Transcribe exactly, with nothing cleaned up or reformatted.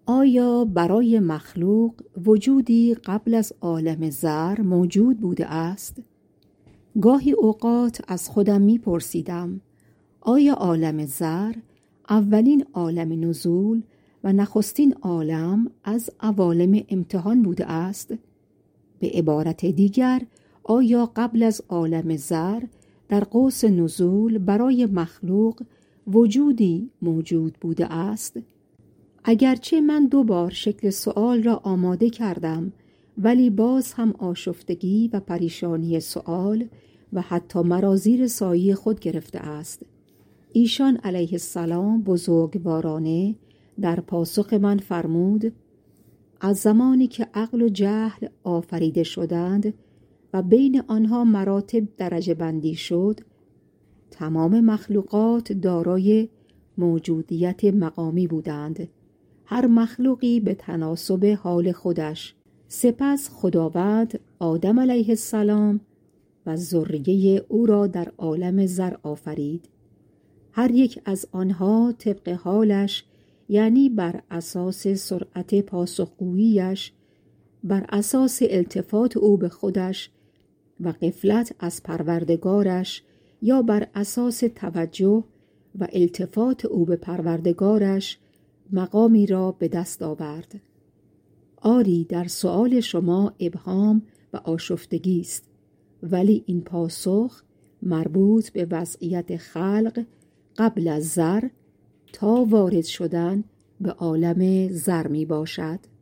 آیا برای مخلوق وجودی قبل از عالم ذر موجود بوده است؟ گاهی اوقات از خودم می پرسیدم آیا عالم ذر اولین عالم نزول و نخستین عالم از عوالم امتحان بوده است؟ به عبارت دیگر، آیا قبل از عالم ذر در قوس نزول برای مخلوق وجودی موجود بوده است؟ اگرچه من دو بار شکل سؤال را آماده کردم، ولی باز هم آشفتگی و پریشانی سؤال و حتی مرا زیر سایه خود گرفته است. ایشان علیه السلام بزرگوارانه در پاسخ من فرمود: از زمانی که عقل و جهل آفریده شدند و بین آنها مراتب درجه بندی شد، تمام مخلوقات دارای موجودیت مقامی بودند، هر مخلوقی به تناسب حال خودش. سپس خداوند آدم علیه السلام و ذریه او را در عالم ذر آفرید. هر یک از آنها طبق حالش، یعنی بر اساس سرعت پاسخگوییش، بر اساس التفات او به خودش و غفلت از پروردگارش، یا بر اساس توجه و التفات او به پروردگارش، مقامی را به دست آورد. آری در سؤال شما ابهام و آشفتگی است، ولی این پاسخ مربوط به وضعیت خلق قبل از ذر تا وارد شدن به عالم ذر می باشد.